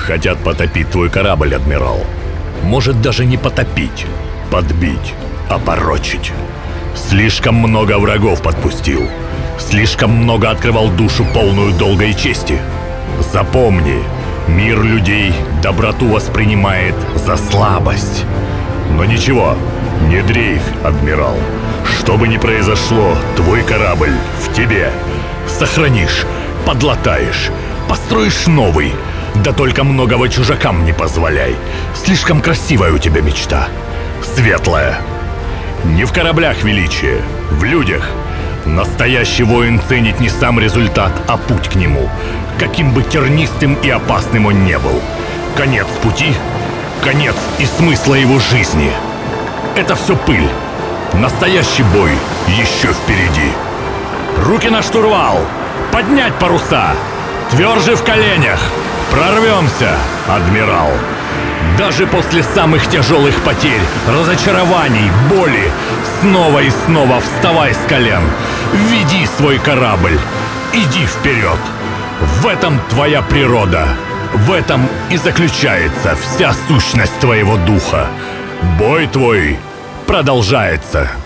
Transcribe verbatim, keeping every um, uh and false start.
Хотят потопить твой корабль, адмирал. Может, даже не потопить, подбить, опорочить. Слишком много врагов подпустил. Слишком много открывал душу, полную долга и чести. Запомни, мир людей доброту воспринимает за слабость. Но ничего, не дрейфь, адмирал. Что бы ни произошло, твой корабль в тебе. Сохранишь, подлатаешь, построишь новый. Да только многого чужакам не позволяй. Слишком красивая у тебя мечта. Светлая. Не в кораблях величие, в людях. Настоящий воин ценит не сам результат, а путь к нему. Каким бы тернистым и опасным он не был. Конец пути, конец и смысла его жизни. Это все пыль. Настоящий бой еще впереди. Руки на штурвал! Поднять паруса! Тверже в коленях! Прорвемся, адмирал! Даже после самых тяжелых потерь, разочарований, боли, снова и снова вставай с колен. Веди свой корабль. Иди вперед. В этом твоя природа. В этом и заключается вся сущность твоего духа. Бой твой продолжается.